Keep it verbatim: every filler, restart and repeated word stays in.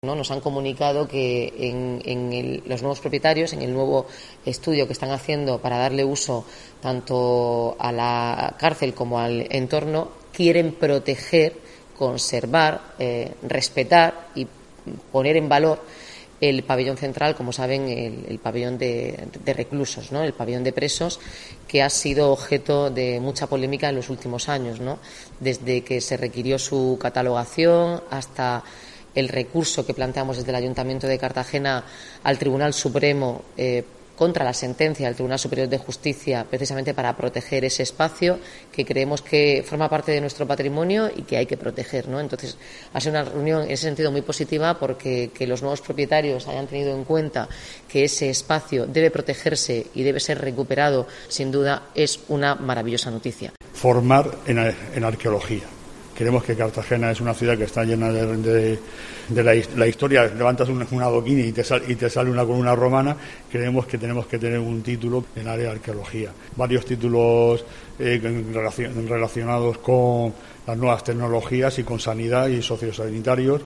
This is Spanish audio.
¿no? Nos han comunicado que en, en el, los nuevos propietarios, en el nuevo estudio que están haciendo para darle uso tanto a la cárcel como al entorno, quieren proteger, conservar, eh, respetar y poner en valor el pabellón central, como saben, el, el pabellón de, de reclusos, ¿no? El pabellón de presos, que ha sido objeto de mucha polémica en los últimos años, ¿no? Desde que se requirió su catalogación hasta el recurso que planteamos desde el Ayuntamiento de Cartagena al Tribunal Supremo eh, contra la sentencia del Tribunal Superior de Justicia, precisamente para proteger ese espacio que creemos que forma parte de nuestro patrimonio y que hay que proteger, ¿no? Entonces, ha sido una reunión en ese sentido muy positiva, porque que los nuevos propietarios hayan tenido en cuenta que ese espacio debe protegerse y debe ser recuperado, sin duda, es una maravillosa noticia. Formar en, en arqueología. Creemos que Cartagena es una ciudad que está llena de, de, de la, la historia. Levantas un, un adoquín y te, sal, y te sale una columna romana. Creemos que tenemos que tener un título en área de arqueología. Varios títulos eh, relacion, relacionados con las nuevas tecnologías y con sanidad y sociosanitarios.